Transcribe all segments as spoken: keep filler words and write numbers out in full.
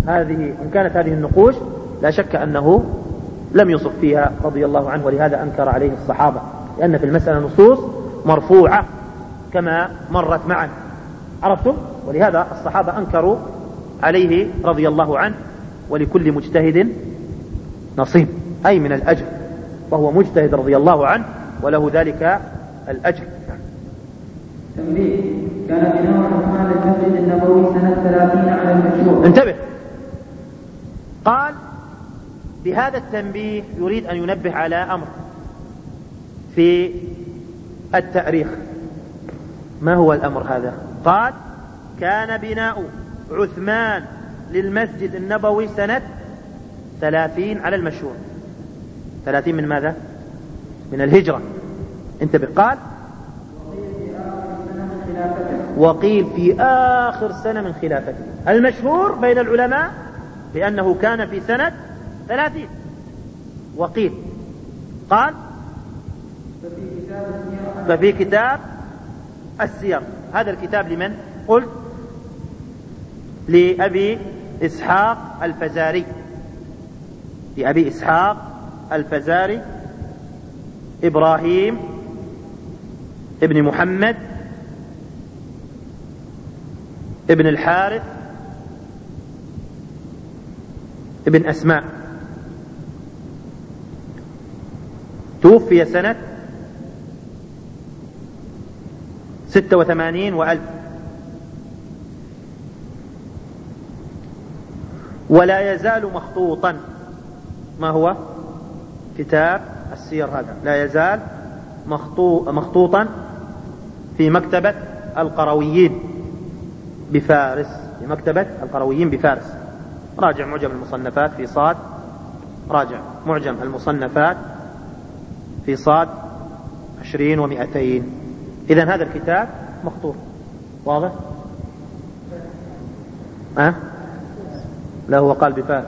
هذه إن كانت هذه النقوش لا شك أنه لم يصف فيها رضي الله عنه، ولهذا أنكر عليه الصحابة، لأن في المسألة نصوص مرفوعة كما مرت معا، عرفتم؟ ولهذا الصحابة أنكروا عليه رضي الله عنه. ولكل مجتهد نصيب، أي من الأجر، وهو مجتهد رضي الله عنه وله ذلك الأجر. تنبيه: كان بناء عثمان المسجد النبوي سنة ثلاثين على المشهور. انتبه، قال بهذا التنبيه يريد أن ينبه على أمر في التاريخ. ما هو الأمر هذا؟ قال كان بناء عثمان للمسجد النبوي سنة ثلاثين على المشهور. ثلاثين من ماذا؟ من الهجرة. انتبه، قال وقيل في آخر سنة من خلافته. المشهور بين العلماء بأنه كان في سنة ثلاثين، وقيل قال ففي كتاب السير. هذا الكتاب لمن؟ قلت لأبي إسحاق الفزاري، لأبي إسحاق الفزاري إبراهيم ابن محمد ابن الحارث ابن أسماء، توفي سنة ستة وثمانين وألف، ولا يزال مخطوطا. ما هو؟ كتاب السير هذا لا يزال مخطوطا في مكتبة القرويين بفارس، في مكتبة القرويين بفارس. راجع معجم المصنفات في صاد، راجع معجم المصنفات في صاد عشرين ومئتين. إذن هذا الكتاب مخطوط، واضح؟ أه؟ لا، هو قال بفاس،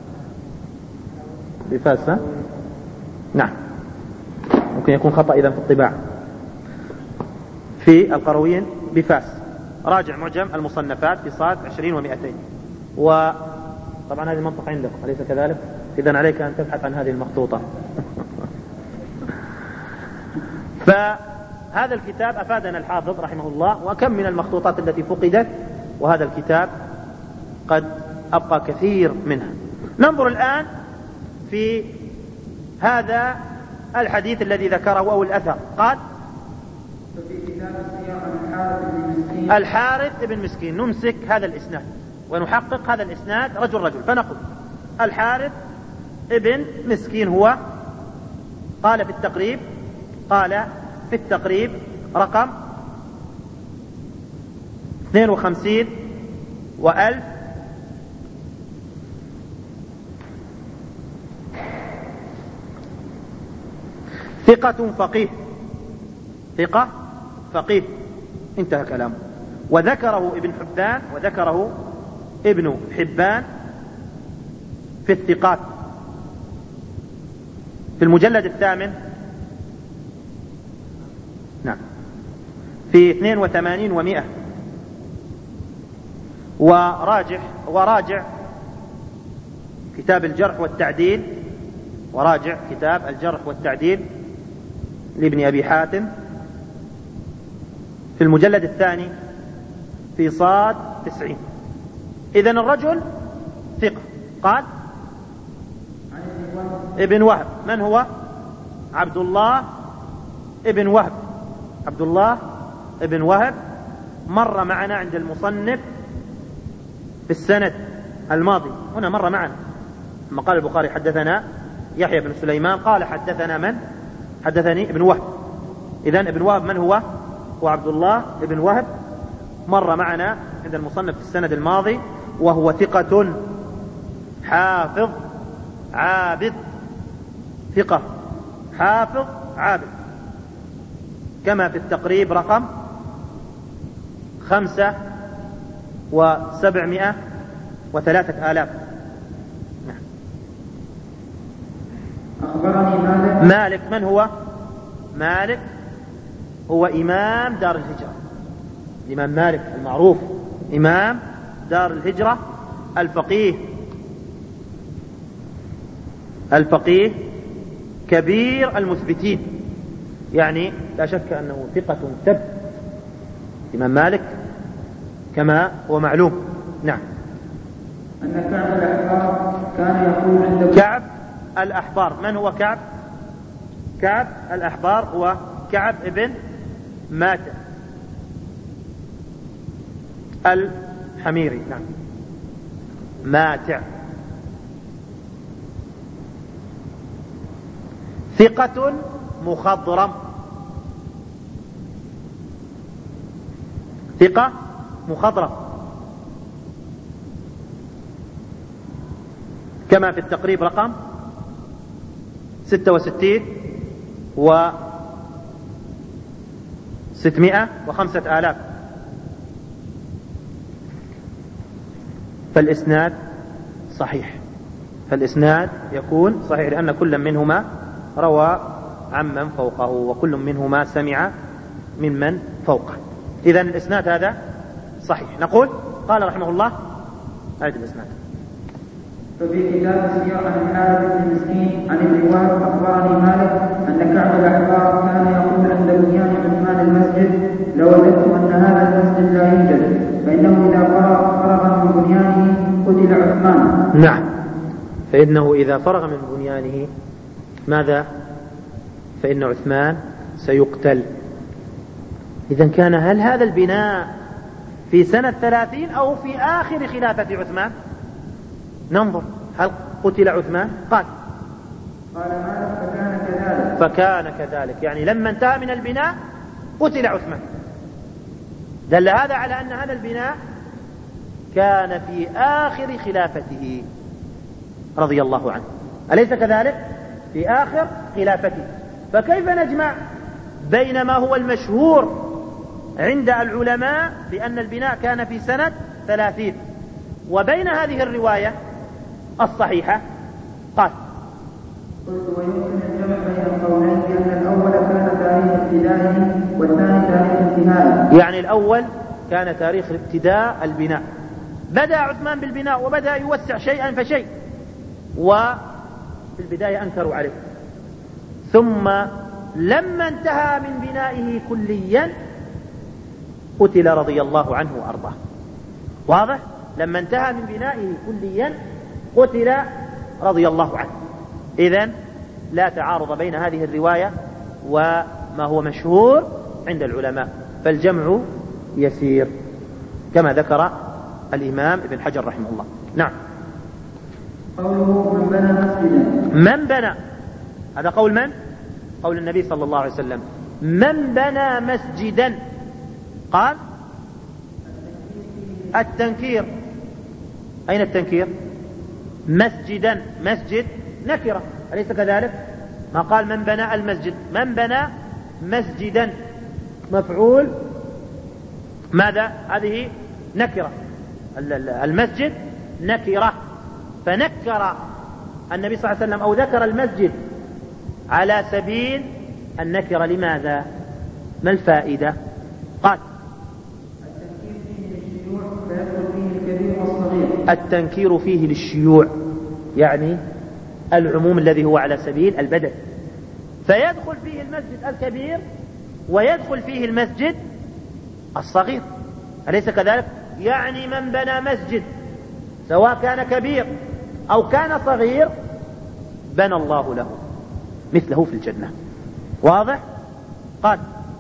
بفاس ها؟ نعم، ممكن يكون خطأ إذن في الطباعة. في القرويين بفاس، راجع معجم المصنفات في صاد عشرين ومئتين. وطبعا هذه المنطقة عندكم أليس كذلك؟ إذن عليك أن تبحث عن هذه المخطوطة. فهذا الكتاب أفادنا الحافظ رحمه الله، وكم من المخطوطات التي فقدت، وهذا الكتاب قد أبقى كثير منها. ننظر الآن في هذا الحديث الذي ذكره أو الأثر. قال الحارث بن مسكين. نمسك هذا الإسناد ونحقق هذا الإسناد رجل رجل، فنقول الحارث ابن مسكين هو، قال في التقريب، قال في التقريب رقم اثنين وخمسين وألف ثقة فقيه، ثقة فقيه، انتهى كلامه. وذكره ابن حبان وذكره ابن حبان في الثقات في المجلد الثامن، نعم، في اثنين وثمانين ومئة. وراجع وراجع كتاب الجرح والتعديل، وراجع كتاب الجرح والتعديل لابن أبي حاتم في المجلد الثاني في صاد تسعين. إذن الرجل ثقة. قال ابن وهب. من هو؟ عبد الله ابن وهب. عبد الله ابن وهب مر معنا عند المصنف في السند الماضي، هنا مر معنا لما قال البخاري حدثنا يحيى بن سليمان، قال حدثنا من؟ حدثني ابن وهب. إذن ابن وهب من هو؟ هو عبد الله ابن وهب، مر معنا عند المصنف في السند الماضي، وهو ثقة حافظ عابد، ثقة حافظ عابد، كما في التقريب رقم خمسة وسبعمائة وثلاثة آلاف. أخبرني مالك. مالك من هو؟ مالك هو إمام دار الهجرة، الإمام مالك المعروف إمام دار الهجرة، الفقيه الفقيه كبير المثبتين، يعني لا شك أنه ثقة ثبت إمام مالك كما هو معلوم. نعم. أن كعب الأحبار كان يقول عند كعب الأحبار، من هو كعب؟ كعب الأحبار هو كعب ابن ماتع الحميري. نعم. ماتع ثقة مخضرم، ثقة مخضرم كما في التقريب رقم ستة وستين و ستمائة وخمسة آلاف. فالإسناد صحيح، فالإسناد يكون صحيح لأن كل منهما روى عمن فوقه وكل منهما سمع ممن فوقه. إذن الإسناد هذا صحيح. نقول قال رحمه الله هذا الإسناد. ففي كتاب السير عن الحارث بن مسكين عن ابن وهب أخبرني مالك أن كعب الأحبار كان يقول عند بنيان عثمان المسجد: لو وجدت أن هذا المسجد لا يوجد فإنه إذا فرغ من بنيانه قتل عثمان. نعم، فإنه إذا فرغ من بنيانه ماذا؟ فإن عثمان سيقتل. إذن كان هل هذا البناء في سنة ثلاثين أو في آخر خلافة عثمان؟ ننظر هل قتل عثمان؟ قال قال مالك فكان كذلك، فكان كذلك، يعني لما انتهى من البناء قتل عثمان. دل هذا على أن هذا البناء كان في آخر خلافته رضي الله عنه، أليس كذلك؟ في آخر خلافته. فكيف نجمع بين ما هو المشهور عند العلماء بأن البناء كان في سنة ثلاثين وبين هذه الرواية الصحيحة؟ قال قلت ويمكن الجمع بين القولين بأن الأول كان تاريخ ابتدائه والثاني تاريخ انتهائه. يعني الأول كان تاريخ ابتداء البناء، بدأ عثمان بالبناء وبدأ يوسع شيئا فشيء، وفي البداية أنكروا عليه، ثم لما انتهى من بنائه كليا قتل رضي الله عنه وأرضاه. واضح؟ لما انتهى من بنائه كليا قتل رضي الله عنه. إذن لا تعارض بين هذه الرواية وما هو مشهور عند العلماء، فالجمع يسير كما ذكر الإمام ابن حجر رحمه الله. نعم. قوله من بنى مسجدا، من بنى، هذا قول من؟ قول النبي صلى الله عليه وسلم. من بنى مسجدا، قال التنكير. أين التنكير؟ مسجدا، مسجد نكرة، أليس كذلك؟ ما قال من بنى المسجد، من بنى مسجدا مفعول ماذا؟ هذه نكرة، المسجد نكرة، فنكر النبي صلى الله عليه وسلم أو ذكر المسجد على سبيل النكرة. لماذا؟ ما الفائدة؟ قال التنكير فيه للشيوع، يعني العموم الذي هو على سبيل البدل، فيدخل فيه المسجد الكبير ويدخل فيه المسجد الصغير، أليس كذلك؟ يعني من بنى مسجد سواء كان كبير أو كان صغير بنى الله له مثله في الجنة. واضح؟ قال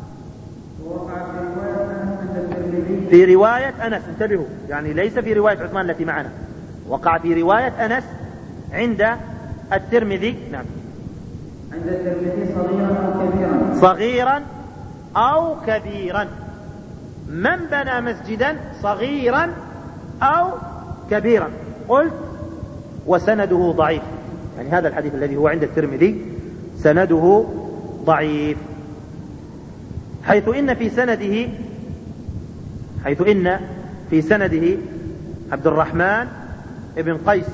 في رواية أنس، انتبهوا، يعني ليس في رواية عثمان التي معنا، وقع في رواية أنس عند الترمذي. نعم. عند الترمذي صغيرا أو كبيرا، صغيرا أو كبيرا، من بنى مسجدا صغيرا أو كبيرا. قلت وسنده ضعيف، يعني هذا الحديث الذي هو عند الترمذي سنده ضعيف، حيث إن في سنده حيث إن في سنده عبد الرحمن ابن قيس.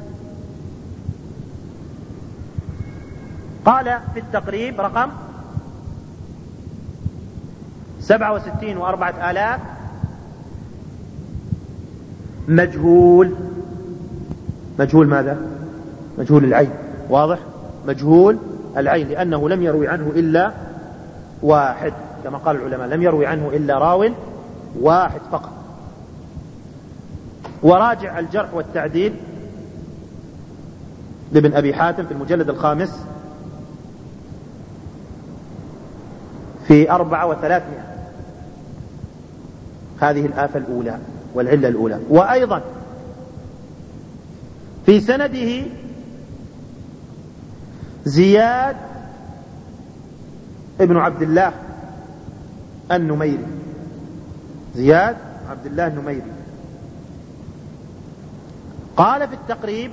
قال في التقريب رقم سبعة وستين وأربعة آلاف مجهول. مجهول ماذا؟ مجهول العين. واضح؟ مجهول العين، لأنه لم يروي عنه إلا واحد كما قال العلماء، لم يروي عنه إلا راو واحد فقط. وراجع الجرح والتعديل لابن أبي حاتم في المجلد الخامس في أربعة وثلاثمائة، هذه الآفة الأولى والعلة الأولى. وأيضا في سنده زياد ابن عبد الله النميري، زياد عبد الله النميري قال في التقريب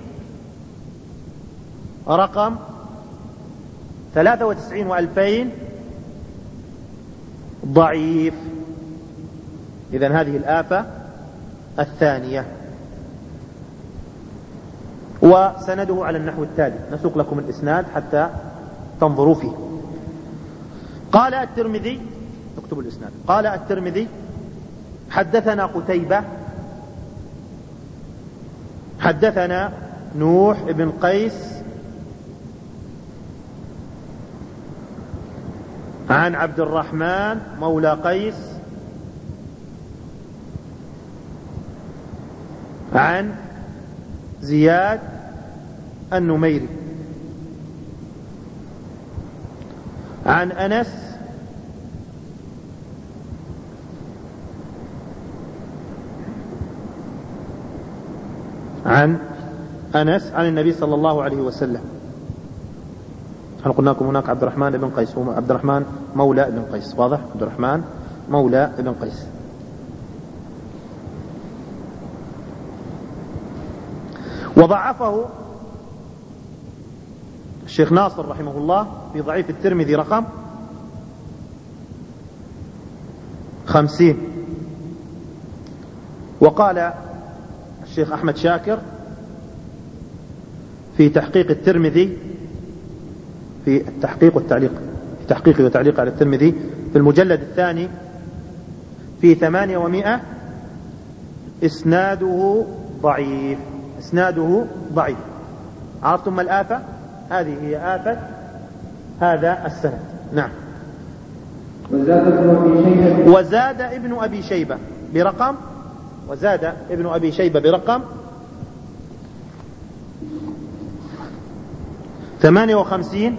رقم ثلاثة وتسعين وألفين ضعيف. إذن هذه الآفة الثانية. وسنده على النحو التالي، نسوق لكم الإسناد حتى تنظروا فيه. قال الترمذي، اكتبوا الإسناد، قال الترمذي حدثنا قتيبة حدثنا نوح بن قيس عن عبد الرحمن مولى قيس عن زياد النميري عن أنس عن أنس عن النبي صلى الله عليه وسلم. هل قلنا لكم هناك عبد الرحمن بن قيس، هو عبد الرحمن مولى بن قيس، واضح؟ عبد الرحمن مولى بن قيس. وضعفه الشيخ ناصر رحمه الله في ضعيف الترمذي رقم خمسين. وقال الشيخ أحمد شاكر في تحقيق الترمذي، في التحقيق والتعليق، في تحقيق وتعليق على الترمذي في المجلد الثاني في ثمانية ومائة، إسناده ضعيف، إسناده ضعيف. عرفتم الآفة؟ هذه هي آفة هذا السند. نعم. وزاد ابن أبي شيبة وزاد ابن أبي شيبة برقم وزاد ابن أبي شيبة برقم ثمانية وخمسين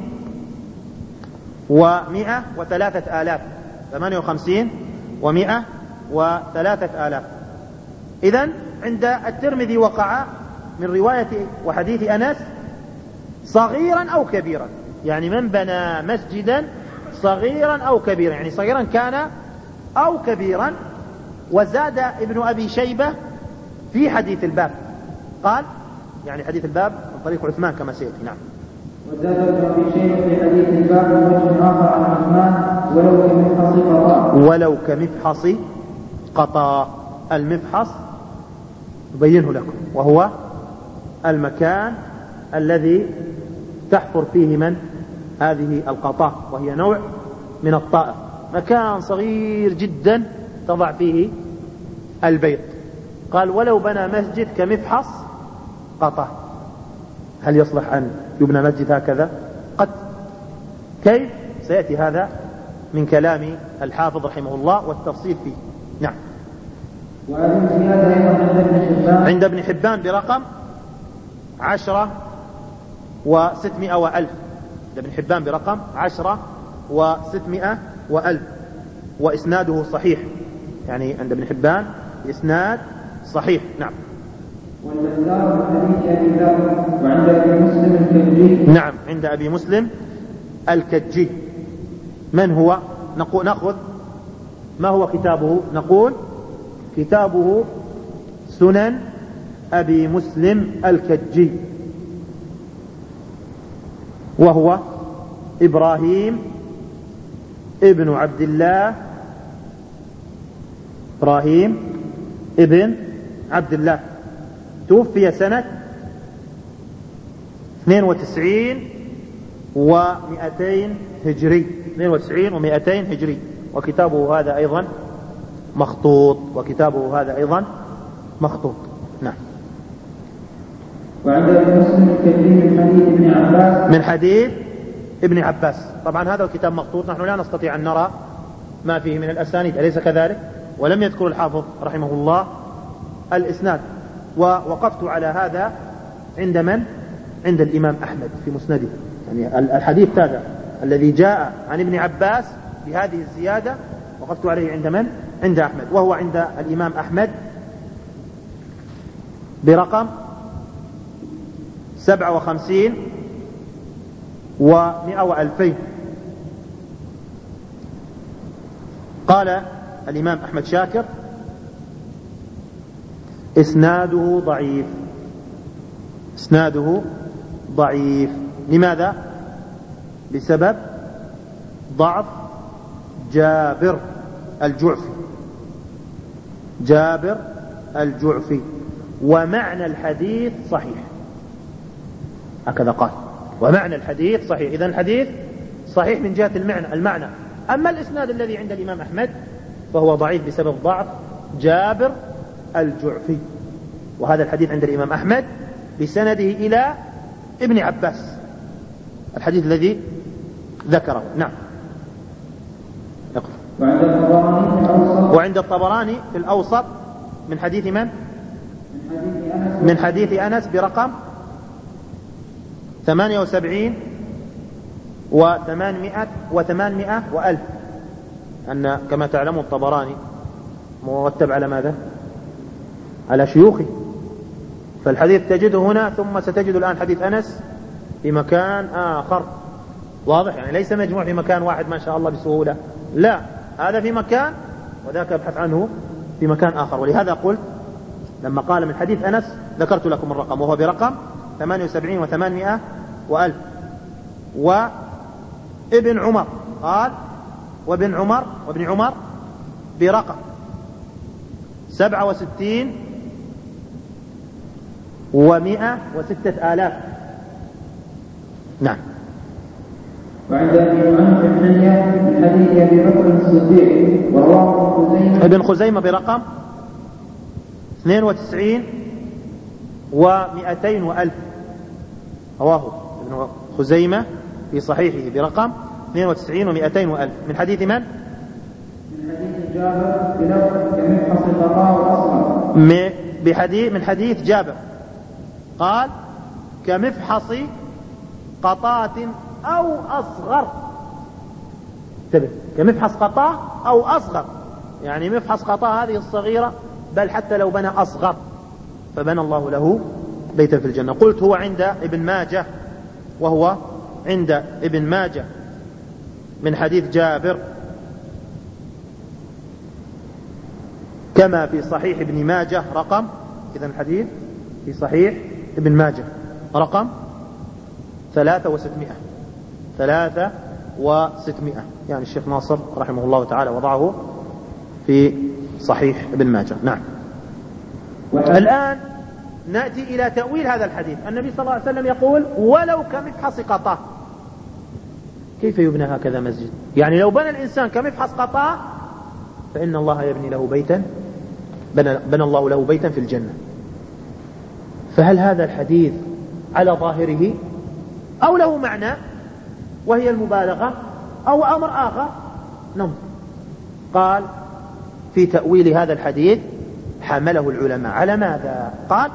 ومائة وثلاثة آلاف، ثمانية وخمسين ومائة وثلاثة آلاف. إذن عند الترمذي وقع من رواية وحديث أنس صغيرا أو كبيرا، يعني من بنى مسجدا صغيرا أو كبيرا، يعني صغيرا كان أو كبيرا. وزاد ابن أبي شيبة في حديث الباب، قال يعني حديث الباب من طريق عثمان كما سيأتي. نعم. وزاد ابن أبي شيبة في حديث الباب من وجه آخر عن عثمان ولو كمفحص قطا، ولو كمفحص قطا. المفحص أبينه لكم، وهو المكان الذي تحفر فيه من هذه القطاء، وهي نوع من الطائر، مكان صغير جدا تضع فيه البيض. قال ولو بنى مسجد كمفحص قطاء. هل يصلح أن يبنى مسجد هكذا؟ قد. كيف؟ سيأتي هذا من كلام الحافظ رحمه الله والتفصيل فيه. نعم. عند ابن حبان برقم عشرة وستمائة وألف، عند ابن حبان برقم عشرة وستمائة وألف، وإسناده صحيح، يعني عند ابن حبان إسناد صحيح. نعم. وعند أبي مسلم الكجي. نعم، عند أبي مسلم الكجي. من هو؟ نقول نأخذ ما هو كتابه؟ نقول كتابه سنن أبي مسلم الكجي، وهو إبراهيم ابن عبد الله إبراهيم ابن عبد الله، توفي سنة اثنين وتسعين ومئتين هجري، اثنين وتسعين ومئتين هجري. وكتابه هذا أيضا مخطوط، وكتابه هذا أيضا مخطوط. نعم. وعند مسلم التجريد من حديث ابن عباس من حديث ابن عباس. طبعا هذا الكتاب مخطوط، نحن لا نستطيع أن نرى ما فيه من الأسانيد، أليس كذلك؟ ولم يذكر الحافظ رحمه الله الإسناد. ووقفت على هذا عند من؟ عند الإمام أحمد في مسنده، يعني الحديث هذا الذي جاء عن ابن عباس بهذه الزيادة وقفت عليه عند من؟ عند أحمد، وهو عند الإمام أحمد برقم سبعة وخمسين ومئة وألفين. قال الإمام أحمد شاكر: إسناده ضعيف. إسناده ضعيف. لماذا؟ بسبب ضعف جابر الجعفي. جابر الجعفي. ومعنى الحديث صحيح، هكذا قال، ومعنى الحديث صحيح. إذن الحديث صحيح من جهة المعنى المعنى أما الإسناد الذي عند الإمام أحمد فهو ضعيف بسبب ضعف جابر الجعفي. وهذا الحديث عند الإمام أحمد بسنده إلى ابن عباس، الحديث الذي ذكره. نعم. وعند الطبراني في الأوسط وعند الطبراني في الأوسط من حديث من؟ من حديث أنس برقم ثمانية وسبعين وثمانمائة وثمانمائة وألف. أن كما تعلمون الطبراني مرتب على ماذا؟ على شيوخه، فالحديث تجده هنا ثم ستجد الآن حديث أنس في مكان آخر. واضح؟ يعني ليس مجموع في مكان واحد ما شاء الله بسهولة، لا، هذا في مكان وذاك ابحث عنه في مكان آخر. ولهذا قلت لما قال من حديث أنس ذكرت لكم الرقم، وهو برقم ثمانية وسبعين وثمانمائة وألف. وابن عمر قال وابن عمر وابن عمر برقم سبعة وستين ومائة وستة آلاف. نعم. وعند ابن عمر بن حنية من حديث أبي بكر الصديق ورواه خزيمة ابن خزيمة برقم اثنين وتسعين ومائتين وألف. رواه ابن خزيمة في صحيحه برقم اثنين وتسعين ومائتين وألف. من حديث من؟ من حديث جابر بلفظ كمفحص القطاع الأصغر. بحديث من حديث جابر قال كمفحص قطاة أو أصغر. انتبه، كمفحص قطاة أو أصغر، يعني مفحص قطاة هذه الصغيرة، بل حتى لو بنى أصغر فبنى الله له بيتا في الجنة. قلت هو عند ابن ماجه، وهو عند ابن ماجه من حديث جابر كما في صحيح ابن ماجه رقم، إذن الحديث في صحيح ابن ماجه رقم ثلاثة وستمائة ثلاثة وستمائة. يعني الشيخ ناصر رحمه الله تعالى وضعه في صحيح ابن ماجه. نعم. الآن نأتي إلى تأويل هذا الحديث. النبي صلى الله عليه وسلم يقول ولو كمفحص قطاة. كيف يبنى هكذا مسجد؟ يعني لو بنى الإنسان كمفحص قطاة فإن الله يبني له بيتا، بنى, بنى الله له بيتا في الجنة. فهل هذا الحديث على ظاهره أو له معنى وهي المبالغة أو أمر آخر؟ نعم. قال في تأويل هذا الحديث حمله العلماء على ماذا؟ قال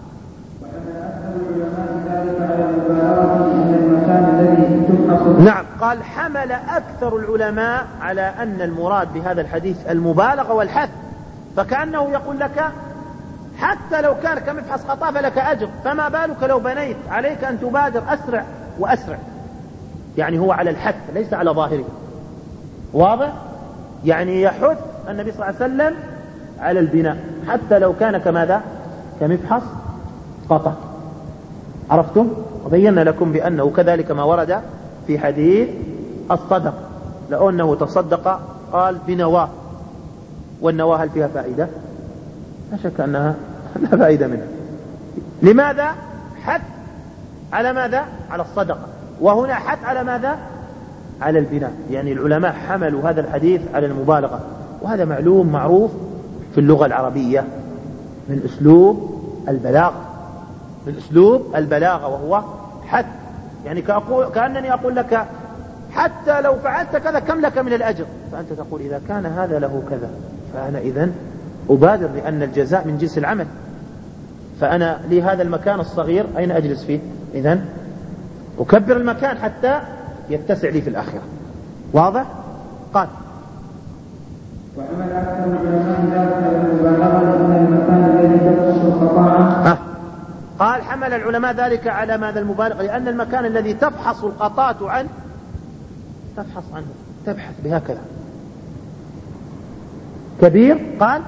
نعم، قال حمل أكثر العلماء على أن المراد بهذا الحديث المبالغة والحث، فكأنه يقول لك حتى لو كان كمفحص خطأ فلك أجر، فما بالك لو بنيت، عليك أن تبادر أسرع وأسرع. يعني هو على الحث ليس على ظاهره. واضح؟ يعني يحث النبي صلى الله عليه وسلم على البناء حتى لو كان كماذا؟ كمفحص خطأ. عرفتم؟ وبينا لكم بأنه كذلك ما ورد في حديث الصدق، لو أنه تصدق قال بنواه، والنواه هل فيها فائدة؟ لا شك أنها لا فائدة منها. لماذا؟ حث على ماذا؟ على الصدقة. وهنا حث على ماذا؟ على البناء. يعني العلماء حملوا هذا الحديث على المبالغة، وهذا معلوم معروف في اللغة العربية من أسلوب البلاغة، من أسلوب البلاغة وهو حتى، يعني كأقول كأنني أقول لك حتى لو فعلت كذا كم لك من الأجر، فأنت تقول إذا كان هذا له كذا فأنا إذن أبادر، لأن الجزاء من جنس العمل. فأنا لي هذا المكان الصغير أين أجلس فيه؟ إذن أكبر المكان حتى يتسع لي في الآخرة. واضح؟ قال وحمل أكثر العلماء ذلك على المبالغة لأن المكان الذي تفحص القطاع. قال حمل العلماء ذلك على ماذا المبالغة، لأن المكان الذي تفحص القطاة عنه تفحص عنه تبحث بهكذا كبير. قال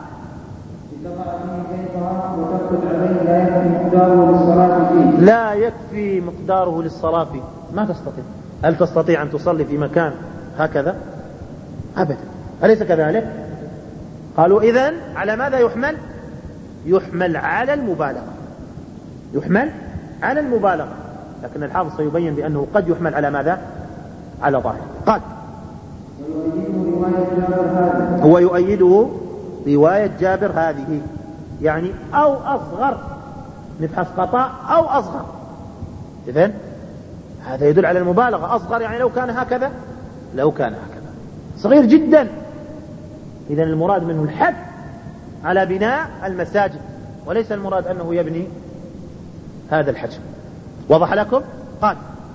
لا يكفي مقداره للصلاة فيه، ما تستطيع. هل تستطيع أن تصلي في مكان هكذا؟ أبدا، أليس كذلك؟ قالوا إذن على ماذا يحمل؟ يحمل على المبالغة، يحمل على المبالغة، لكن الحافظ سيبين بأنه قد يحمل على ماذا؟ على ظاهر. قال هو يؤيده رواية جابر هذه، يعني أو أصغر، نبحث قطاع أو أصغر. إذن هذا يدل على المبالغة. أصغر يعني لو كان هكذا، لو كان هكذا صغير جدا. إذن المراد منه الحث على بناء المساجد، وليس المراد أنه يبني هذا الحجم. وضح لكم؟ قال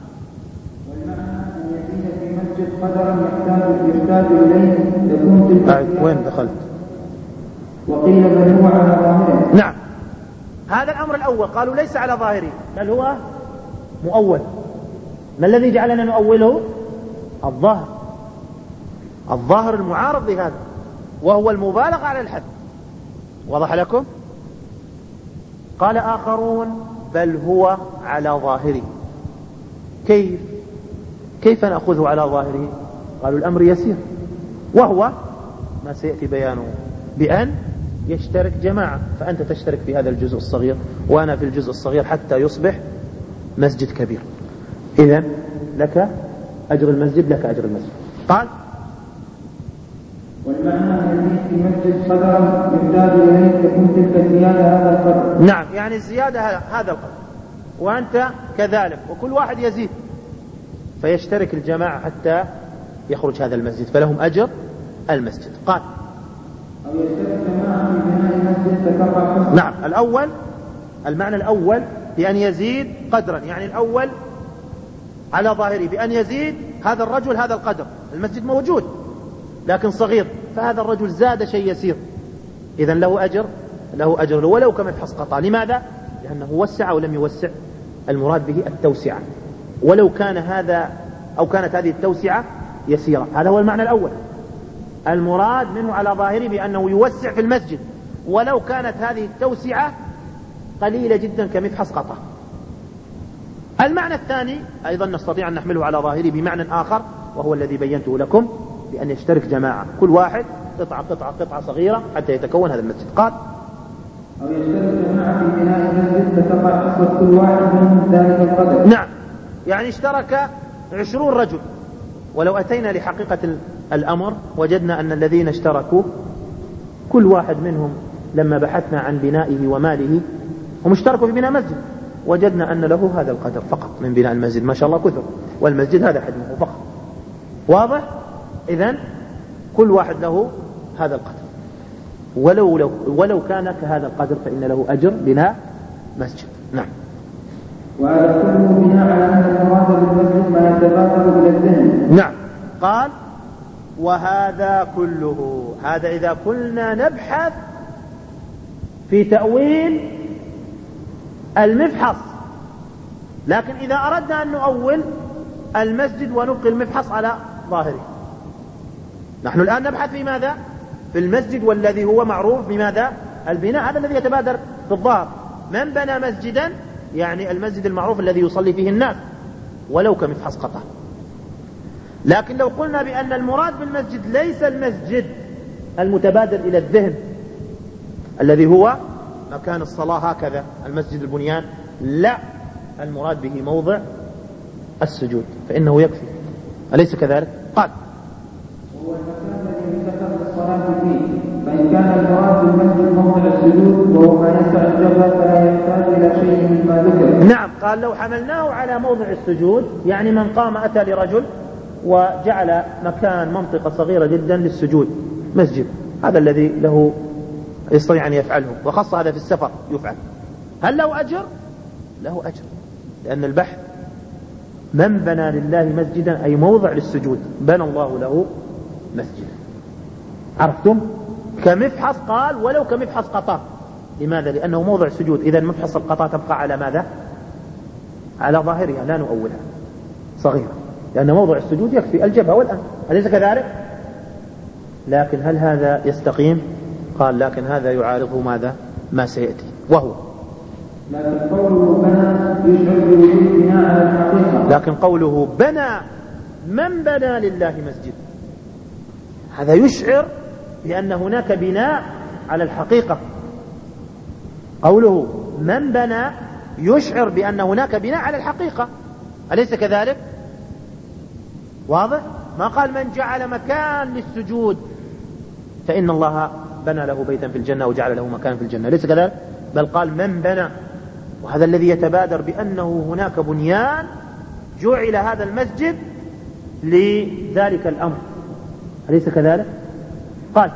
قدرا يحتاج إليه يكون تلك. وين دخلت؟ وقيل بل هو على ظاهره. نعم، هذا الأمر الأول قالوا ليس على ظاهره بل هو مؤول. ما الذي جعلنا نؤوله؟ الظاهر، الظاهر المعارض لهذا، وهو المبالغة على الحد. وضح لكم؟ قال آخرون بل هو على ظاهره. كيف كيف نأخذه على ظاهره؟ قالوا الأمر يسير، وهو ما سيأتي بيانه، بأن يشترك جماعة، فأنت تشترك في هذا الجزء الصغير وأنا في الجزء الصغير حتى يصبح مسجد كبير. إذن لك أجر المسجد، لك أجر المسجد. قال والمعنى أن في مسجد قدر يحتاج إليه تكون تلك الزيادة هذا القدر. نعم، يعني الزيادة هذا القدر، وأنت كذلك، وكل واحد يزيد، فيشترك الجماعة حتى يخرج هذا المسجد، فلهم أجر المسجد. قال أو يشترك جماعة في بناء المسجد فتقع. نعم، الأول المعنى الأول بأن يزيد قدرا، يعني الأول على ظاهره بأن يزيد هذا الرجل هذا القدر، المسجد موجود لكن صغير، فهذا الرجل زاد شيء يسير، إذن له أجر، له أجر ولو كمفحص قطع. لماذا؟ لأنه وسع ولم يوسع، المراد به التوسعة، ولو كان هذا أو كانت هذه التوسعة يسيرة. هذا هو المعنى الأول، المراد منه على ظاهره بأنه يوسع في المسجد ولو كانت هذه التوسعة قليلة جدا كمفحص قطع. المعنى الثاني أيضا نستطيع أن نحمله على ظاهره بمعنى آخر، وهو الذي بينته لكم، بأن يشترك جماعة، كل واحد قطعة قطعة قطعة صغيرة حتى يتكون هذا المسجد. قال أو يشترك جماعة في بناء المسجد فتقع حصة كل واحد منهم ذلك القدر. نعم، يعني اشترك عشرون رجل، ولو أتينا لحقيقة الأمر وجدنا أن الذين اشتركوا كل واحد منهم لما بحثنا عن بنائه وماله هم اشتركوا في بناء مسجد، وجدنا أن له هذا القدر فقط من بناء المسجد، ما شاء الله كثر، والمسجد هذا حجمه فقط. واضح؟ إذن كل واحد له هذا القدر، ولو, لو ولو كان كهذا القدر فإن له أجر بناء مسجد. نعم. وهذا كله بناء على أن المراد بالمسجد ما يتبادر إلى الذهن. نعم. قال وهذا كله، هذا إذا كنا نبحث في تأويل المفحص، لكن إذا أردنا أن نؤول المسجد ونبقي المفحص على ظاهره، نحن الآن نبحث في ماذا؟ في المسجد، والذي هو معروف بماذا؟ البناء، هذا الذي يتبادر في الظاهر. من بنى مسجدا يعني المسجد المعروف الذي يصلي فيه الناس ولو كمفحص قطع. لكن لو قلنا بأن المراد بالمسجد ليس المسجد المتبادر إلى الذهن الذي هو مكان الصلاة هكذا المسجد البنيان، لا، المراد به موضع السجود، فإنه يكفي، أليس كذلك؟ قال هو المكان الذي يتخذ الصلاة فيه، فإن كان المراد بالمسجد موضع السجود وهو ما يسع الجبهة فلا يحتاج إلى شيء مما ذكر. قال لو حملناه على موضع السجود، يعني من قام أتى لرجل وجعل مكان منطقة صغيرة جدا للسجود مسجد، هذا الذي له يستطيع أن يفعله، وخاص هذا في السفر يفعل، هل له أجر؟ له أجر، لأن البحث من بنى لله مسجدا أي موضع للسجود بنى الله له مسجدا. عرفتم؟ كمفحص، قال ولو كمفحص قطار. لماذا؟ لأنه موضع سجود، إذا مفحص القطار تبقى على ماذا؟ على ظاهرها لا نؤولها صغيرة، لأن موضع السجود يكفي الجبهة والأنف، أليس كذلك؟ لكن هل هذا يستقيم؟ قال لكن هذا يعارضه ماذا؟ ما سيأتي، وهو لكن قوله بنى يشعر بوجود بناء على الحقيقة. لكن قوله بنى، من بنى لله مسجد، هذا يشعر بأن هناك بناء على الحقيقة. قوله من بنى يشعر بأن هناك بناء على الحقيقة، أليس كذلك؟ واضح؟ ما قال من جعل مكان للسجود فإن الله بنى له بيتا في الجنة وجعل له مكان في الجنة، أليس كذلك؟ بل قال من بنى، وهذا الذي يتبادر بأنه هناك بنيان جعل هذا المسجد لذلك الأمر، أليس كذلك؟ قال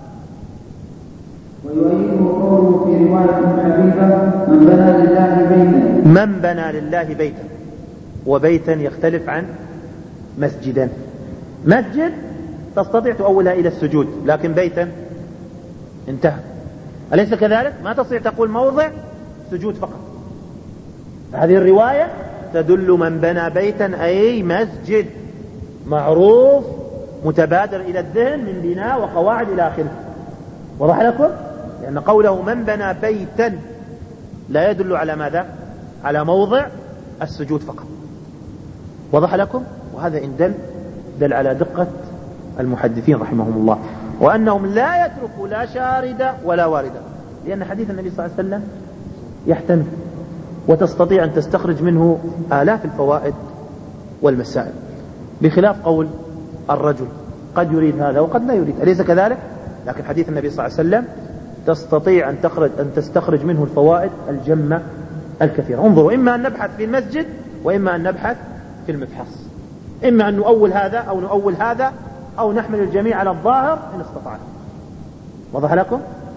ويؤيده قوله في رواية حبيبة من بنى لله بيتا. من بنى لله بيتا، وبيتا يختلف عن مسجدا. مسجد تستطيع تؤولها إلى السجود، لكن بيتا انتهى، أليس كذلك؟ ما تستطيع تقول موضع سجود فقط. هذه الرواية تدل من بنى بيتا أي مسجد معروف متبادر إلى الذهن من بناء وقواعد إلى آخره. وضح لكم؟ لأن قوله من بنى بيتا لا يدل على ماذا؟ على موضع السجود فقط. وضح لكم؟ وهذا إن دل دل على دقة المحدثين رحمهم الله، وأنهم لا يتركوا لا شاردة ولا واردة، لأن حديث النبي صلى الله عليه وسلم يحتمل وتستطيع أن تستخرج منه آلاف الفوائد والمسائل، بخلاف قول الرجل قد يريد هذا وقد لا يريد، أليس كذلك؟ لكن حديث النبي صلى الله عليه وسلم تستطيع أن تخرج أن تستخرج منه الفوائد الجمة الكثيرة. انظروا، إما أن نبحث في المسجد وإما أن نبحث في المفحص، إما أن نؤول هذا أو نؤول هذا أو نحمل الجميع على الظاهر إن استطعنا. وضح لكم؟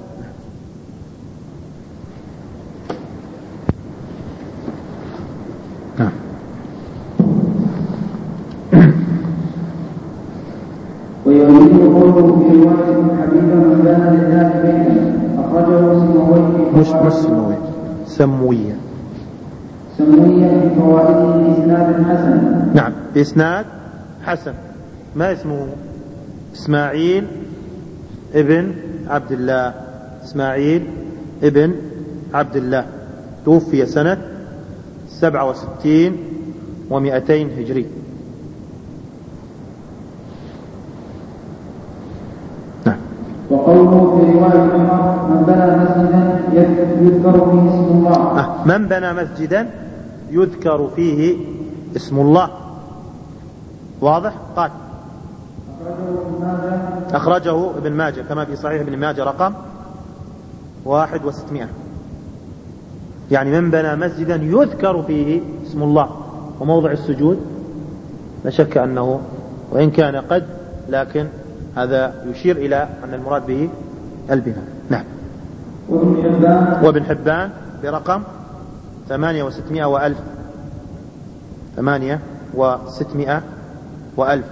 نعم. ويريد قوله في رواية حبيبة من بنى لله بيتا أخرجه سمويه مش مش سمويه سمويه سمويه في فوائده بإسناد حسن. نعم، بإسناد حسن. ما اسمه؟ إسماعيل ابن عبد الله، إسماعيل ابن عبد الله، توفي سنة سبعة وستين ومئتين هجري. نعم. وقوله في رواية عمر من بنى مسجدا يذكر فيه اسم الله. آه. من بنى مسجدا يذكر فيه اسم الله. واضح؟ قال أخرجه ابن ماجه كما في صحيح ابن ماجه رقم واحد وستمائة، يعني من بنى مسجدا يذكر فيه اسم الله. وموضع السجود لا شك أنه وإن كان قد، لكن هذا يشير إلى أن المراد به البناء. نعم. وابن حبان وابن حبان برقم ثمانية وستمائة وألف، ثمانية وستمائة وألف.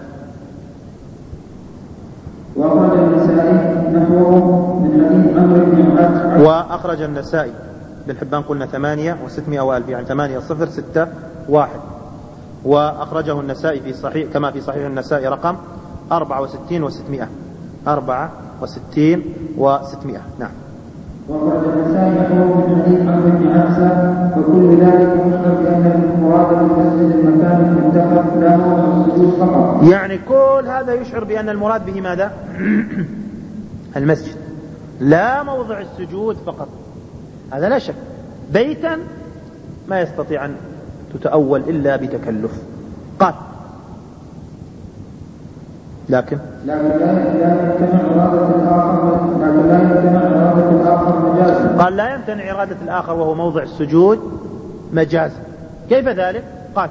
وأخرج النسائي نحوه من حديث عمرو بن عبد. وأخرج النسائي بن حبان قلنا ثمانية وستمائة وألف، يعني ثمانية صفر ستة واحد. وأخرجه النسائي في صحيح كما في صحيح النسائي رقم أربعة وستين وستمائة، أربعة وستين وستمائة. نعم. وأخرج النسائي نحوه من حديث عمرو بن عبسة. فكل ذلك يشعر بأن المراد بالمسجد المكان المنتخب لا موضع السجود فقط. يعني كل هذا يشعر بأن المراد به ماذا؟ المسجد، لا موضع السجود فقط. هذا لا شك. بيتا ما يستطيع أن تتأول إلا بتكلف. قال لكن لكن لا يمتنع إرادة الآخر لكن لا يمتنع إرادة الآخر مجازا. قال لا يمتنع إرادة الآخر وهو موضع السجود مجازا. كيف ذلك؟ قال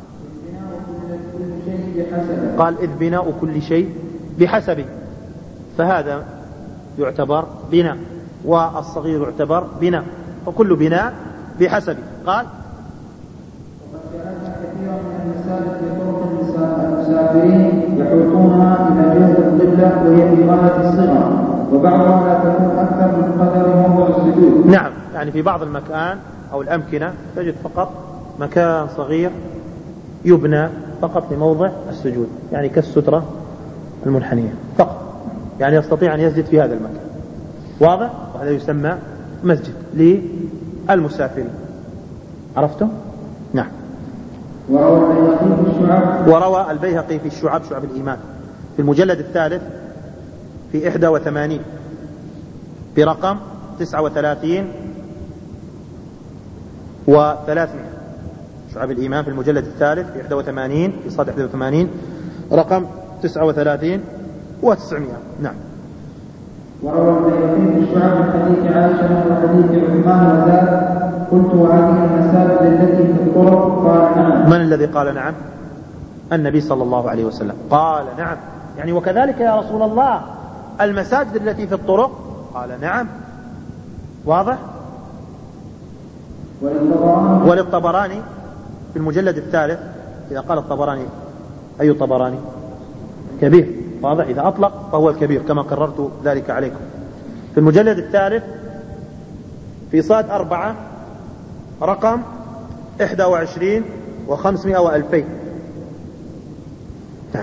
قال إذ بناء كل شيء بحسبه، فهذا يعتبر بناء، والصغير يعتبر بناء، وكل بناء بحسبه. قال المسافرين يحوطونها إلى جهة القبلة وهي في غاية الصغر، وبعضها لا تكون أكثر من قدر موضع السجود. نعم، يعني في بعض المكان أو الأمكنة تجد فقط مكان صغير يبنى فقط لموضع السجود، يعني كالسترة المنحنية فقط، يعني يستطيع أن يسجد في هذا المكان. واضح؟ وهذا يسمى مسجد للمسافرين. عرفتم؟ نعم. وروى البيهقي في الشعب، شعب الإيمان، في المجلد الثالث في إحدى وثمانين برقم تسعة وثلاثين وثلاثمائة. شعب الإيمان في المجلد الثالث في إحدى وثمانين في صاد إحدى وثمانين رقم تسعة وثلاثين وتسعمائة. نعم. وروى البيهقي في الشعب من حديث عائشة وحديث عثمان وزاد قلت وهذه المساجد التي في الطرق؟ قال نعم. من الذي قال نعم؟ النبي صلى الله عليه وسلم قال نعم، يعني وكذلك يا رسول الله المساجد التي في الطرق؟ قال نعم. واضح؟ وللطبراني في المجلد الثالث، إذا قال الطبراني أي الطبراني؟ كبير. واضح؟ إذا أطلق فهو الكبير كما قررت ذلك عليكم. في المجلد الثالث في صاد أربعة رقم إحدى وعشرين وخمسمائة وألفين. نعم.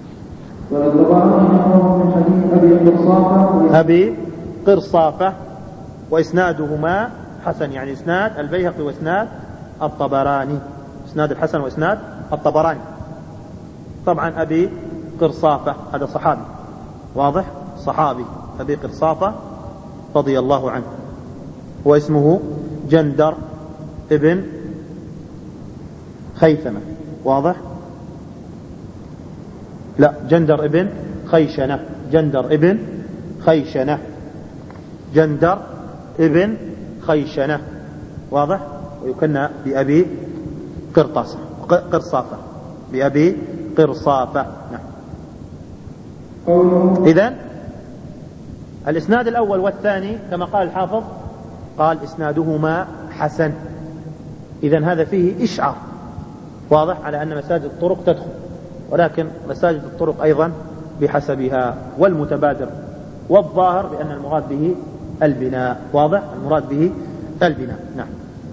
من حديث أبي قرصافة أبي قرصافة وإسنادهما حسن، يعني إسناد البيهقي وإسناد الطبراني، إسناد الحسن وإسناد الطبراني. طبعا أبي قرصافة هذا صحابي، واضح؟ صحابي أبي قرصافة رضي الله عنه، واسمه جندر ابن خيثمة. واضح؟ لا، جندر ابن خيشنة، جندر ابن خيشنة، جندر ابن خيشنة. واضح؟ ويكنى بأبي قرطاسة قرصافة، بأبي قرصافة. نعم. إذن الإسناد الأول والثاني كما قال الحافظ قال إسنادهما حسن، إذن هذا فيه إشعار واضح على أن مساجد الطرق تدخل، ولكن مساجد الطرق أيضا بحسبها، والمتبادر والظاهر بأن المراد به البناء. واضح؟ المراد به البناء. نعم.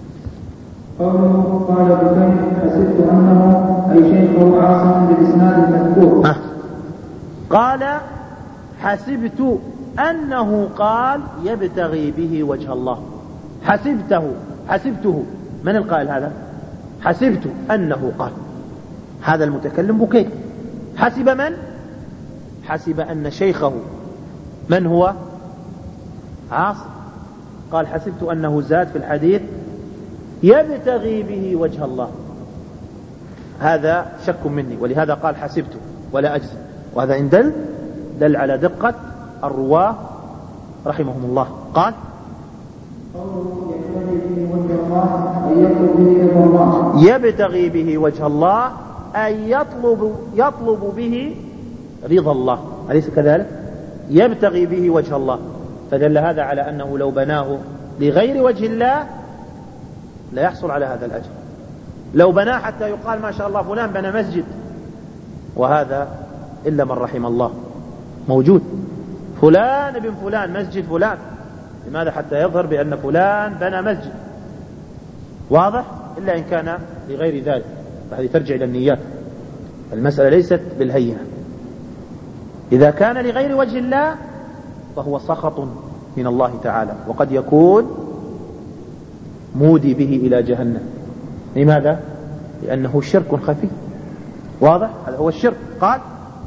قوله قال بكيف حسبت أنه أي شيخه عاصم بالإسناد المذكور. أه. قال حسبت أنه قال يبتغي به وجه الله. حسبته حسبته من القائل هذا؟ حسبت أنه قال، هذا المتكلم بكيف. حسب من؟ حسب أن شيخه من هو؟ عاصم. قال حسبت أنه زاد في الحديث يبتغي به وجه الله، هذا شك مني، ولهذا قال حسبت ولا أجزم، وهذا إن دل دل على دقة الرواة رحمهم الله. قال يبتغي به وجه الله أي يطلب, يطلب به رضا الله، أليس كذلك؟ يبتغي به وجه الله، فدل هذا على أنه لو بناه لغير وجه الله لا يحصل على هذا الأجر. لو بناه حتى يقال ما شاء الله فلان بنى مسجد، وهذا إلا من رحم الله موجود، فلان ابن فلان مسجد فلان، لماذا؟ حتى يظهر بأن فلان بنى مسجد. واضح؟ إلا إن كان لغير ذلك، فهذه ترجع إلى النيات، المسألة ليست بالهينة. إذا كان لغير وجه الله فهو سخط من الله تعالى، وقد يكون مودي به إلى جهنم. لماذا؟ لأنه شرك خفي. واضح؟ هذا هو الشرك. قال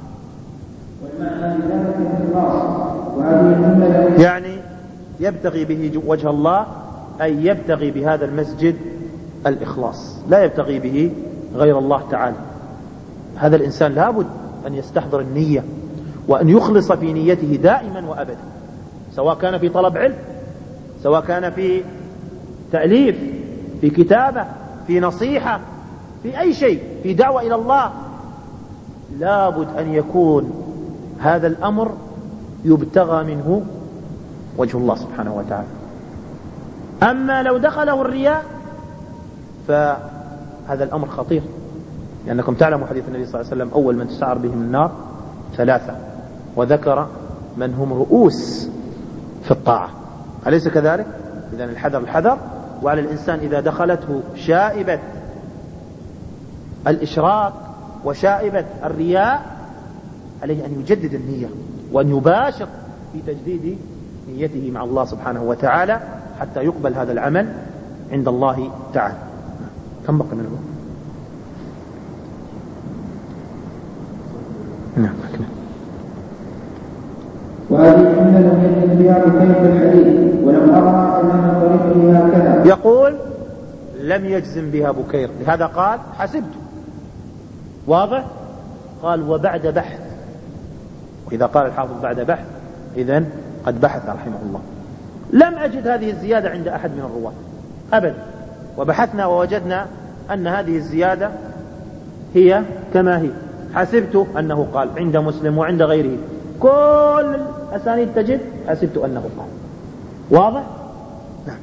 يعني يبتغي به وجه الله أي يبتغي بهذا المسجد الإخلاص، لا يبتغي به غير الله تعالى. هذا الإنسان لابد أن يستحضر النية، وأن يخلص في نيته دائما وأبدا، سواء كان في طلب علم، سواء كان في تأليف، في كتابة، في نصيحة، في أي شيء، في دعوة إلى الله، لابد أن يكون هذا الأمر يبتغى منه وجه الله سبحانه وتعالى. أما لو دخله الرياء فهذا الأمر خطير، لأنكم تعلموا حديث النبي صلى الله عليه وسلم: أول من تسعر بهم النار ثلاثة، وذكر من هم رؤوس في الطاعة، أليس كذلك؟ إذن الحذر الحذر. وعلى الإنسان إذا دخلته شائبة الإشراك وشائبة الرياء عليه أن يجدد النية وأن يباشر في تجديد نيته مع الله سبحانه وتعالى حتى يقبل هذا العمل عند الله تعالى. كم بقي من الوقت؟ نعم. وهذه الجملة لم يجد بها بكيف الحديث ولم أرى أمام طريقه هكذا. يقول لم يجزم بها بكير، لهذا قال حسبت. واضح؟ قال وبعد بحث، وإذا قال الحافظ بعد بحث إذن قد بحث رحمه الله. لم أجد هذه الزيادة عند أحد من الرواة أبدا، وبحثنا ووجدنا أن هذه الزيادة هي كما هي. حسبت أنه قال عند مسلم وعند غيره، كل الأسانيد تجد حسبت أنه قال. واضح؟ نعم.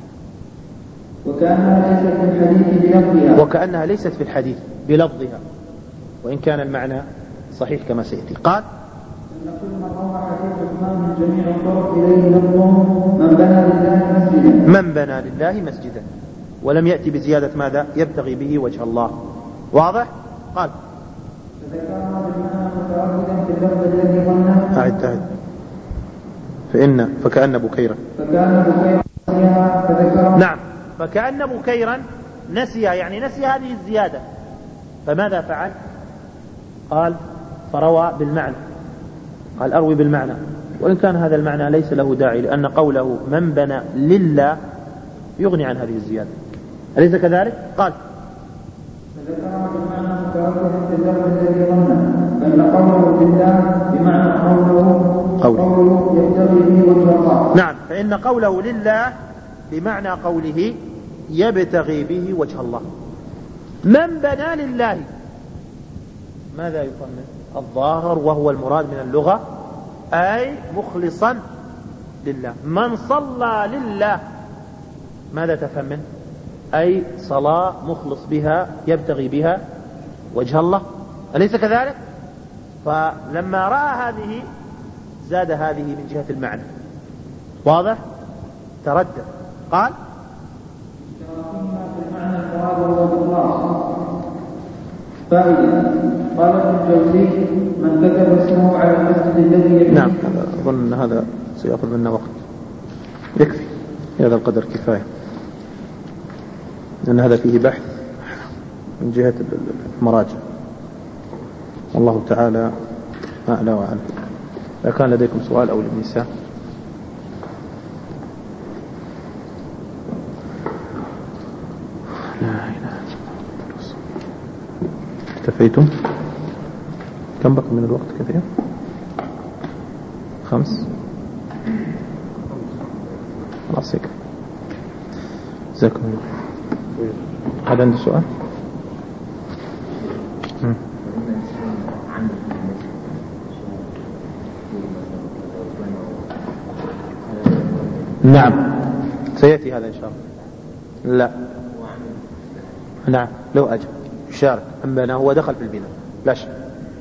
وكأنها ليست في الحديث بلفظها وكأنها ليست في الحديث بلفظها، وإن كان المعنى صحيح كما سيأتي. قال إن كل من روى حديث عثمان من جميع الطرق إليه لفظه من بنى لله مسجدا من بنى لله مسجدا، ولم يأتي بزيادة ماذا؟ يبتغي به وجه الله. واضح؟ قال فذكرها بالمعنى متعبدا في اللفظ الذي ظنه. أعد أعد فإن فكأن بكيرا فكان بكيرا نسيها فذكرها. نعم، فكأن بكيرا نسيها، يعني نسي هذه الزيادة، فماذا فعل؟ قال فروى بالمعنى، قال أروي بالمعنى، وإن كان هذا المعنى ليس له داعي، لأن قوله من بنى لله يغني عن هذه الزيادة، أليس كذلك؟ قال فذكرها بالمعنى متعبدا في اللفظ الذي ظنه، فإن قوله بالله بمعنى قوله قوله يبتغي به وجه الله. نعم، فإن قوله لله بمعنى قوله يبتغي به وجه الله. من بنى لله ماذا يفهم؟ الظاهر وهو المراد من اللغة أي مخلصا لله. من صلى لله ماذا تفهم منه؟ أي صلاة مخلص بها يبتغي بها وجه الله، أليس كذلك؟ فلما رأى هذه زاد هذه من جهة المعنى. واضح؟ تردد. قال فائدة. قال ابن الجوزي من كتب اسمه على المسجد الذي نعم، أظن أن هذا سيأخذ منا وقت، يكفي هذا القدر كفاية، لأن هذا فيه بحث من جهة المراجع، والله تعالى أعلى وأعلم. إذا كان لديكم سؤال أو للنساء. لا إله إلا الله. اكتفيتم؟ كم بقي من الوقت؟ كثير؟ خمس؟ خلاص يكفي. جزاكم الله. هذا عنده سؤال؟ مم. نعم، سيأتي هذا إن شاء الله. لا، نعم، لو أجل يشارك، أما أنا هو دخل في البناء لا شيء.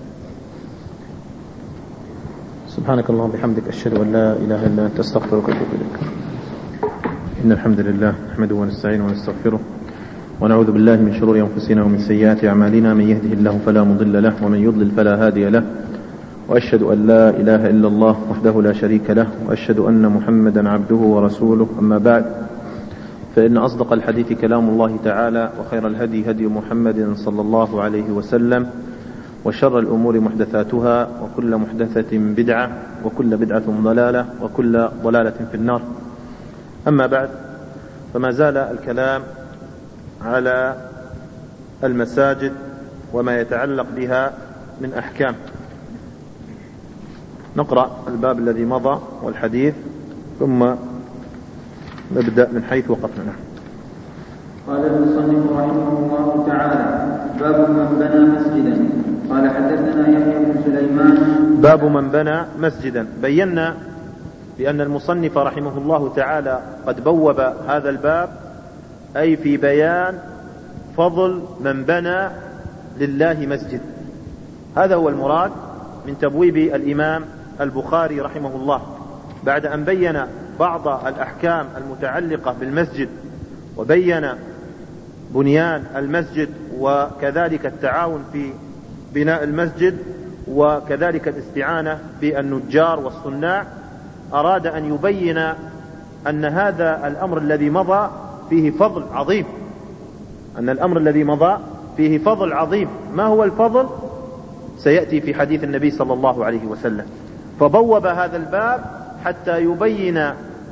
سبحانك اللهم وبحمدك أشهد أن لا إله إلا أنت أستغفرك وأتوب إليك. إن الحمد لله نحمده ونستعينه ونستغفره ونعوذ بالله من شرور أنفسنا ومن سيئات أعمالنا، من يهده الله فلا مضل له ومن يضلل فلا هادي له، وأشهد أن لا إله إلا الله وحده لا شريك له، وأشهد أن محمدا عبده ورسوله. أما بعد، فإن أصدق الحديث كلام الله تعالى، وخير الهدي هدي محمد صلى الله عليه وسلم، وشر الأمور محدثاتها، وكل محدثة بدعة، وكل بدعة ضلالة، وكل ضلالة في النار. أما بعد، فما زال الكلام على المساجد وما يتعلق بها من أحكام. نقرأ الباب الذي مضى والحديث، ثم نبدأ من حيث وقفنا. قال المصنف رحمه الله تعالى: باب من بنى مسجدا. قال حدثنا يحيى بن سليمان. باب من بنى مسجدا. بينا بأن المصنف رحمه الله تعالى قد بوب هذا الباب أي في بيان فضل من بنى لله مسجد. هذا هو المراد من تبويب الإمام البخاري رحمه الله، بعد أن بين بعض الأحكام المتعلقة بالمسجد وبين بنيان المسجد وكذلك التعاون في بناء المسجد وكذلك الاستعانة بالنجار والصناع. أراد أن يبين أن هذا الأمر الذي مضى فيه فضل عظيم، أن الأمر الذي مضى فيه فضل عظيم. ما هو الفضل؟ سيأتي في حديث النبي صلى الله عليه وسلم. فبوب هذا الباب حتى يبين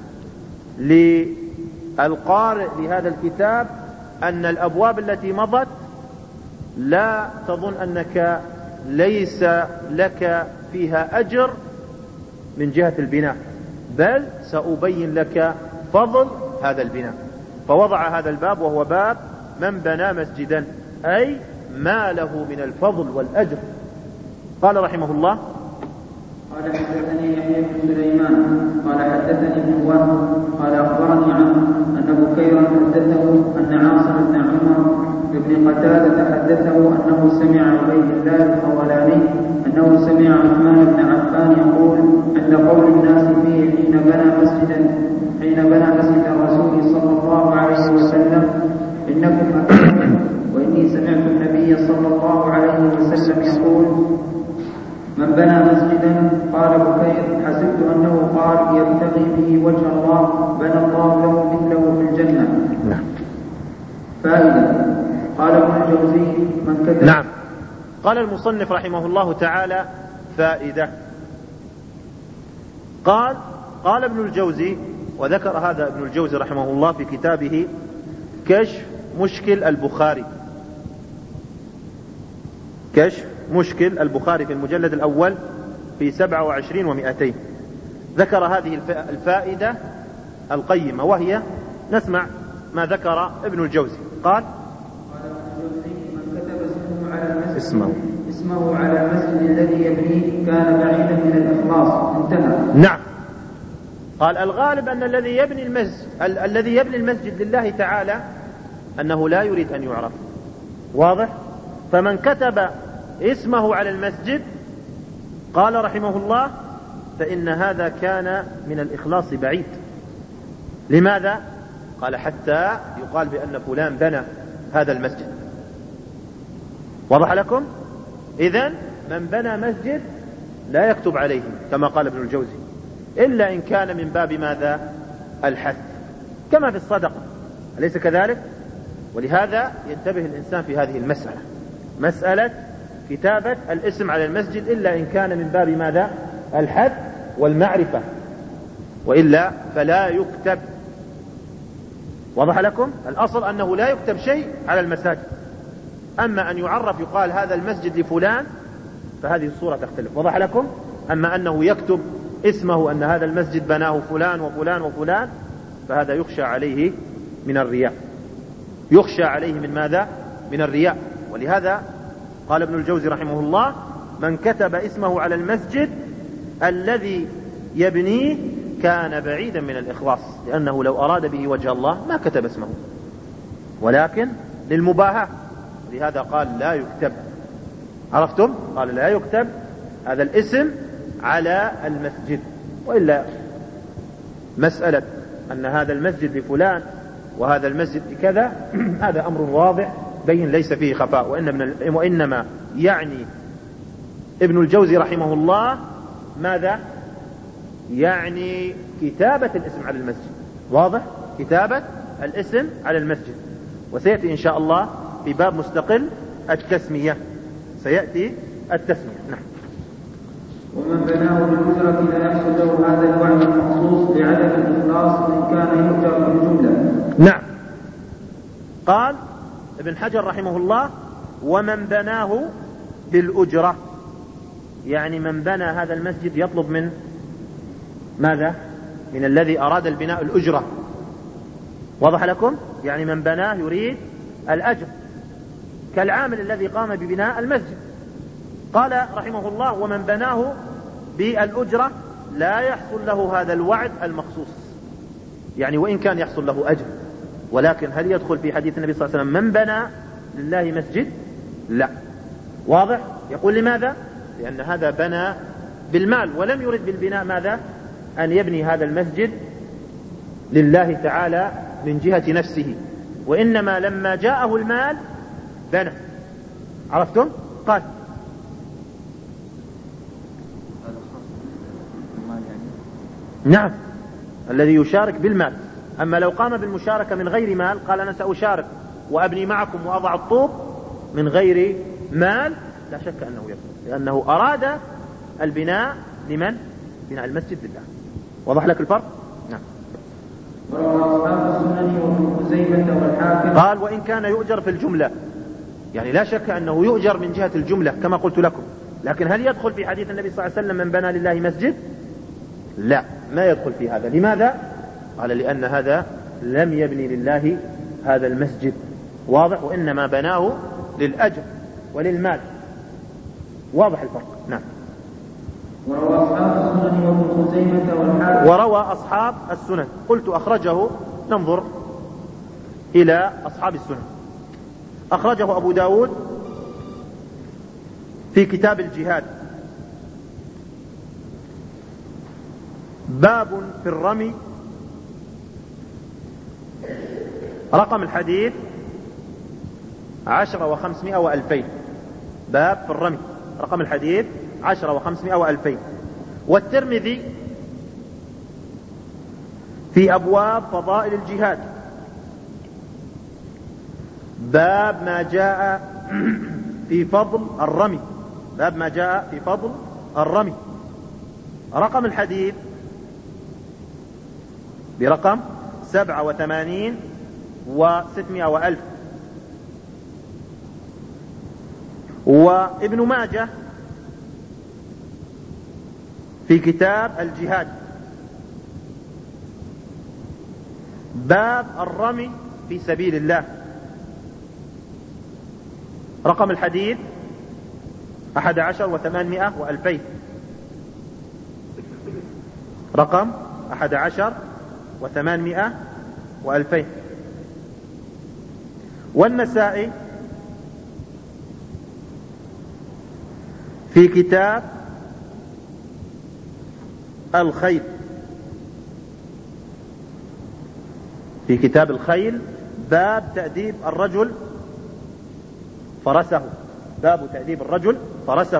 للقارئ لهذا الكتاب أن الأبواب التي مضت لا تظن أنك ليس لك فيها أجر من جهة البناء، بل سأبين لك فضل هذا البناء. فوضع هذا الباب وهو باب من بنى مسجدا، أي ما له من الفضل والأجر. قال رحمه الله: قال حدثني يحيى بن سليمان قال حدثني ابن وهب قال اخبرني عنه ان بكيرا حدثه ان عاصم بن عمر بن قتادة حدثه انه سمع عبيد الله الخولاني انه سمع عثمان بن عفان يقول عند قول الناس فيه حين بنى مسجدا حين بنى مسجد الرسول صلى الله عليه وسلم: انكم اكرمتم، واني سمعت النبي صلى الله عليه وسلم يقول: من بنى مسجدا. قال بكير: حسبت أنه قال يبتغي به وجه الله بنى الله له مثله في الجنة. نعم. فائدة. قال ابن الجوزي: من كتب. نعم. قال المصنف رحمه الله تعالى: فائدة. قال قال ابن الجوزي، وذكر هذا ابن الجوزي رحمه الله في كتابه كشف مشكل البخاري، كشف مشكل البخاري في المجلد الأول في سبعة وعشرين ومئتين. ذكر هذه الفائدة القيمة، وهي نسمع ما ذكر ابن الجوزي. قال: قال ابن الجوزي: من كتب اسمه على المسجد اسمه, اسمه على المسجد الذي يبنيه كان بعيدا من الإخلاص. انتهى. نعم. قال: الغالب أن الذي يبني المسجد ال- الذي يبني المسجد لله تعالى أنه لا يريد أن يعرف. واضح؟ فمن كتب اسمه على المسجد، قال رحمه الله، فإن هذا كان من الإخلاص بعيد. لماذا؟ قال: حتى يقال بأن فلان بنى هذا المسجد. وضح لكم؟ إذن من بنى مسجد لا يكتب عليه كما قال ابن الجوزي، إلا إن كان من باب ماذا؟ الحث، كما في الصدقة، أليس كذلك؟ ولهذا ينتبه الإنسان في هذه المسألة، مسألة كتابة الاسم على المسجد، إلا إن كان من باب ماذا؟ الحث والمعرفة، وإلا فلا يكتب. وضح لكم؟ الأصل أنه لا يكتب شيء على المساجد، أما أن يعرف يقال هذا المسجد لفلان فهذه الصورة تختلف. وضح لكم؟ أما أنه يكتب اسمه أن هذا المسجد بناه فلان وفلان وفلان، فهذا يخشى عليه من الرياء، يخشى عليه من ماذا؟ من الرياء. ولهذا قال ابن الجوزي رحمه الله: من كتب اسمه على المسجد الذي يبنيه كان بعيدا من الإخلاص، لأنه لو أراد به وجه الله ما كتب اسمه، ولكن للمباهاة. لهذا قال لا يكتب. عرفتم؟ قال لا يكتب هذا الاسم على المسجد. وإلا مسألة أن هذا المسجد لفلان وهذا المسجد لكذا هذا أمر واضح بين ليس فيه خفاء، وإنما يعني ابن الجوزي رحمه الله ماذا؟ يعني كتابة الاسم على المسجد. واضح؟ كتابة الاسم على المسجد. وسيأتي إن شاء الله في باب مستقل التسمية، سيأتي التسمية. نعم. ومن بناه بالأجرة لا يحصل له هذا الوعد المخصوص بعدم الإخلاص إن كان يؤجر بالجملة. نعم. قال ابن حجر رحمه الله: ومن بناه بالأجرة، يعني من بنى هذا المسجد يطلب من ماذا؟ من الذي أراد البناء الأجرة. واضح لكم؟ يعني من بناه يريد الأجر، كالعامل الذي قام ببناء المسجد. قال رحمه الله: ومن بناه بالأجرة لا يحصل له هذا الوعد المخصوص، يعني وإن كان يحصل له أجر، ولكن هل يدخل في حديث النبي صلى الله عليه وسلم من بنى لله مسجد؟ لا. واضح؟ يقول لماذا؟ لأن هذا بنى بالمال، ولم يرد بالبناء ماذا؟ أن يبني هذا المسجد لله تعالى من جهة نفسه، وإنما لما جاءه المال بنى. عرفتم؟ قال: نعم، الذي يشارك بالمال. أما لو قام بالمشاركة من غير مال، قال: أنا سأشارك وأبني معكم وأضع الطوب من غير مال، لا شك أنه يكون، لأنه أراد البناء لمن؟ بناء المسجد لله. وضح لك الفرق؟ نعم. قال: وإن كان يؤجر في الجملة، يعني لا شك أنه يؤجر من جهة الجملة كما قلت لكم، لكن هل يدخل في حديث النبي صلى الله عليه وسلم من بنى لله مسجد؟ لا، ما يدخل في هذا. لماذا؟ قال: لأن هذا لم يبني لله هذا المسجد. واضح؟ وإنما بناه للأجر وللمال. واضح الفرق؟ نعم. وروى أصحاب السنن وابن خزيمة والحاكم. وروى أصحاب السنن، قلت أخرجه، ننظر إلى أصحاب السنن. أخرجه أبو داود في كتاب الجهاد، باب في الرمي، رقم الحديث عشرة وخمسمائة وألفين. باب في الرمي، رقم الحديث عشرة وخمسمائة وألفين. والترمذي في أبواب فضائل الجهاد، باب ما جاء في فضل الرمي، باب ما جاء في فضل الرمي، رقم الحديث برقم سبعة وثمانين وستمائة وألف. وابن ماجه في كتاب الجهاد، باب الرمي في سبيل الله، رقم الحديث أحد عشر وثمانمائة وألفين، رقم أحد عشر وثمانمائة وألفين. والنسائي في كتاب الخيل، في كتاب الخيل باب تأديب الرجل فرسه، باب تأديب الرجل فرسه،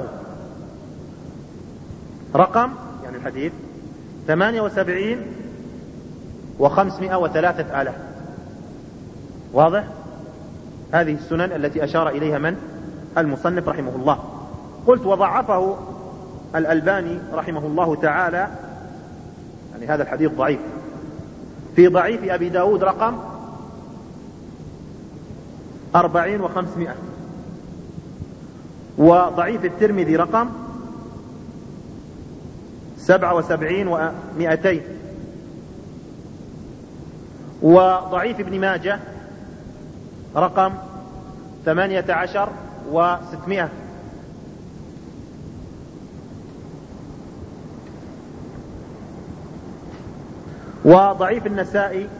رقم يعني الحديث ثمانية وسبعين وخمسمائة وثلاثة آلاف. واضح؟ هذه السنن التي أشار إليها من؟ المصنف رحمه الله. قلت: وضعفه الألباني رحمه الله تعالى، يعني هذا الحديث ضعيف، في ضعيف أبي داود رقم أربعين وخمسمائة، وضعيف الترمذي رقم سبعة وسبعين ومائتين، وضعيف ابن ماجه رقم ثمانية عشر وستمائة. وضعيف النسائي